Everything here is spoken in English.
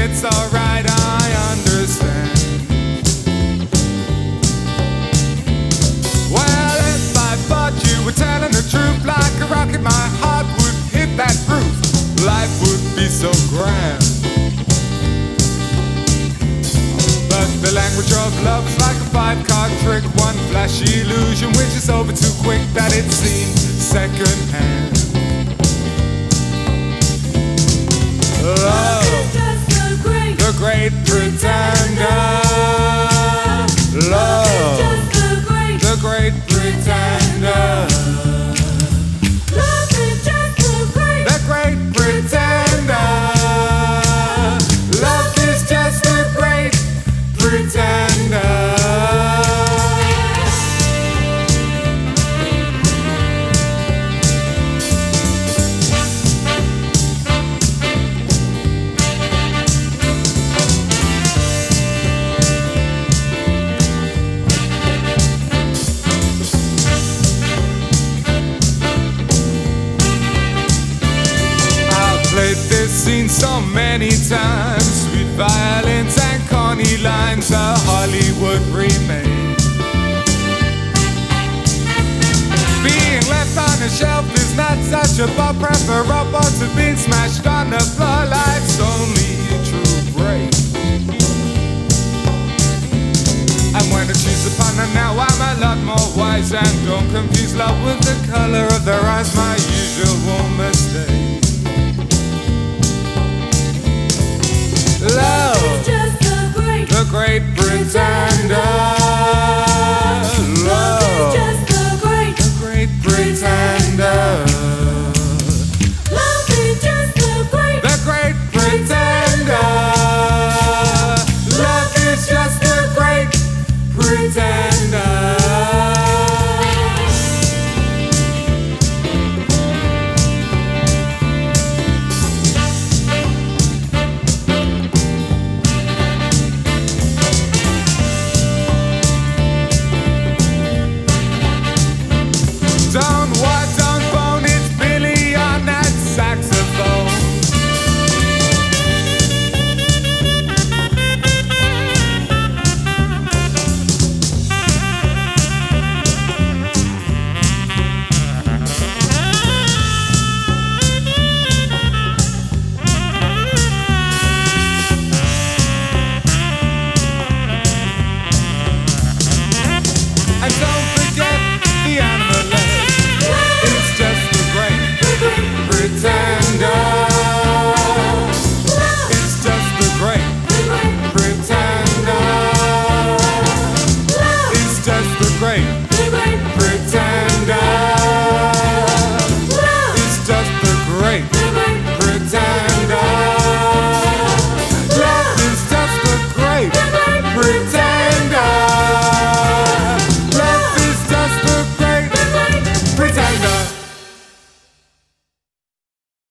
it's alright, I understand. Well, if I thought you were telling the truth like a rocket, my heart would hit that roof. Life would be so grand. But the language of love is like a five-card trick, one flashy illusion which is over too quick that it seems second-hand. Love is just the great pretender. Love is just the great pretender. Love is just the great pretender. Love is just the great pretender. Played this scene so many times, sweet violins and corny lines, a Hollywood remake. Being left on a shelf is not such a bump, preferable to being smashed on the floor. Life's only a true break. And when I choose upon her now, I'm a lot more wise, and don't confuse love with the color of their eyes, my usual mistake. Love is just the great pretender. Love is just the great pretender. Love is just the great pretender. Love is just the great pretender. Don't